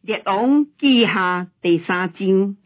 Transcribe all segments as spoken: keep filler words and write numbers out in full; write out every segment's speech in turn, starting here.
列王记下第三章。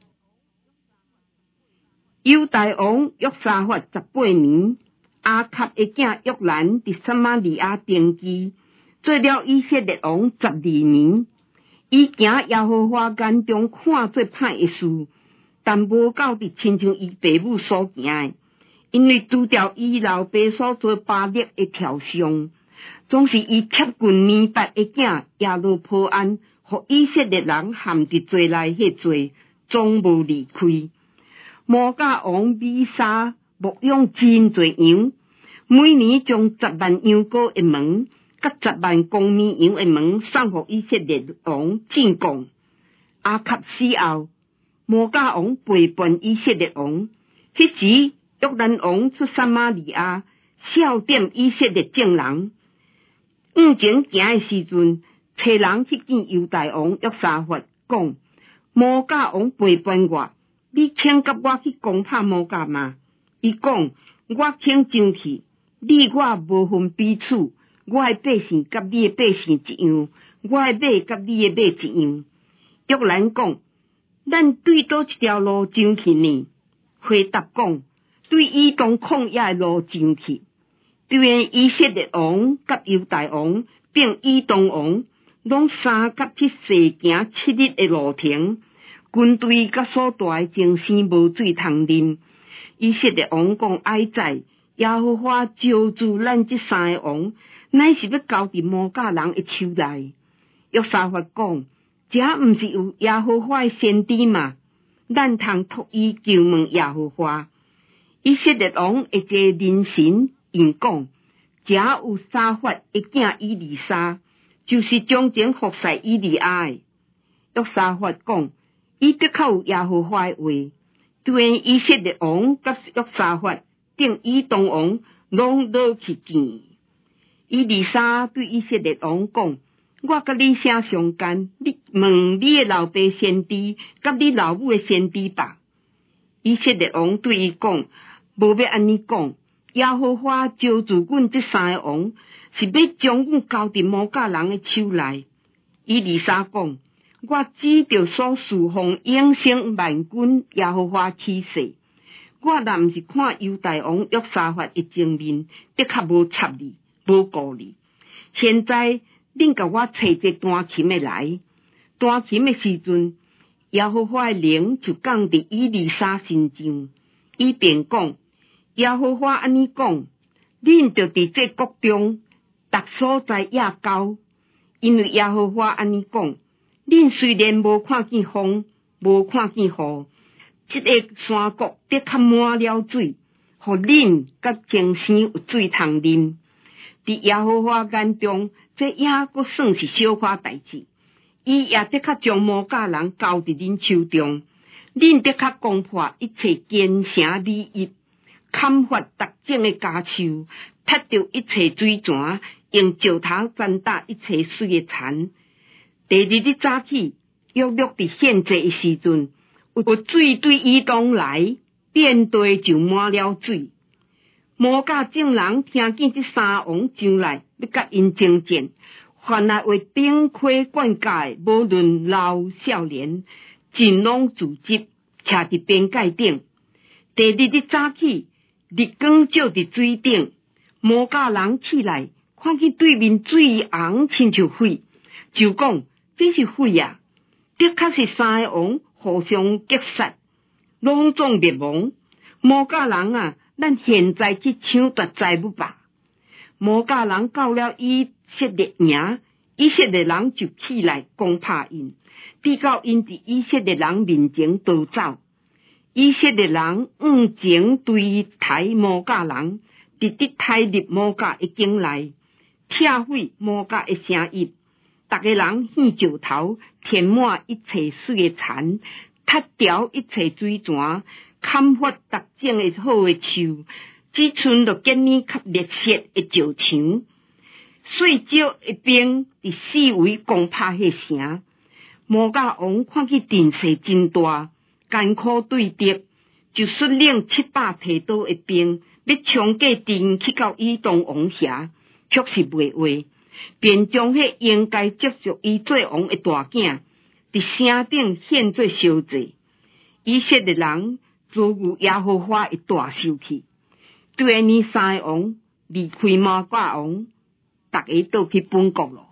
犹大王约沙法十八年，阿卡的囝约兰伫撒玛利亚登基，做了以色列王十二年。伊行耶和华眼中看做歹的事，但无到伫亲像伊爸母所行的，因为拄着伊老爸所做巴力的条上，总是伊贴近尼八的囝亚罗波安，互以色列人陷伫罪内迄罪，总无离开。摩甲王米沙牧养真侪羊，每年将十万羊羔的毛，甲十万公绵羊的毛送互以色列王进贡。阿卡死后，摩甲王背叛以色列王。迄时约兰王出撒玛利亚，笑点以色列众人。往前行的时阵，找人去见犹大王约沙法，讲：摩甲王背叛我。你肯甲我去攻打摩甲吗？伊讲：我肯争去，你我无分彼此，我的百姓甲你的百姓一样，我的马甲你的马一样。约兰讲：咱对倒一条路争去呢？回答讲：对以东旷野的路争去。对面以色列王甲犹大王并以东王，拢三甲去西行七日的路程。军队甲所带的精神无水通啉。以色列王讲哀哉，耶和华招住咱这三个王，乃是要交伫摩甲人的手内。约沙法讲：这毋是有耶和华的先知吗？咱通托伊求问耶和华。以色列王一个人神因讲：这有沙法的囝以利沙，就是从前服侍以利亚的。约沙法讲：伊的确有耶和华的话。对以色列王甲约沙法并以东王拢落去见。以利沙对以色列王讲：我甲你啥相干？你问你的老爸先知，甲你老母的先知吧。以色列王对伊讲：无要安尼讲，耶和华招住阮这三个王，是要将阮交伫摩甲人的手内。以利沙讲：我指着所侍奉永生万军耶和华起誓，我若毋是看犹大王约沙法的正面，的确无插你，无顾你。现在恁甲我找一个弹琴的来。弹琴的时阵，耶和华的灵就降伫以利沙身上，伊便讲：耶和华安尼讲，恁着伫这国中，逐所在野高，因为耶和华安尼讲。恁虽然无看见风，无看见雨，这个山谷的确满了水，互恁甲精神有水通啉。伫耶和华眼中，这也阁算是小可代志。伊也的确将摩甲人交伫恁手中，恁的确攻破一切坚城利益，砍伐逐种的家树，踢着一切水泉，用石头践踏一切水的田。第二日早起，约略伫献祭的时阵，有水对以东来，遍地就满了水。摩甲众人听见这三王上来，要甲因争战，凡来为顶盔冠甲的，无论老少年，尽拢聚集，徛伫边界顶。第二日早起，日光照伫水顶，摩甲人起来，看见对面水红亲像火，就讲：这是火啊！的确是三个王互相击杀，拢总灭亡。摩甲人啊，咱现在去抢夺财物吧。摩甲人到了以色列营，以色列人就起来攻打因，逼到因伫以色列人面前逃走。以色列人往前对台摩甲人，直直抬入摩甲的境内，拆毁摩甲的城邑。逐个人献石头，填满一切水的田，踢掉一切水泉，砍伐逐种的好的树，只剩着今年较热血的石墙。碎石一边伫四围攻打迄城。摩甲王看见阵势真大，艰苦对敌，就率领七百提刀的兵，要冲过阵去到以东王遐，却是袂话。便将迄应该接续伊做王的大囝， 伫城顶献做烧祭。以色列人遭遇耶和华的大生气，第二年三个王离开摩甲王，逐个倒去本国咯。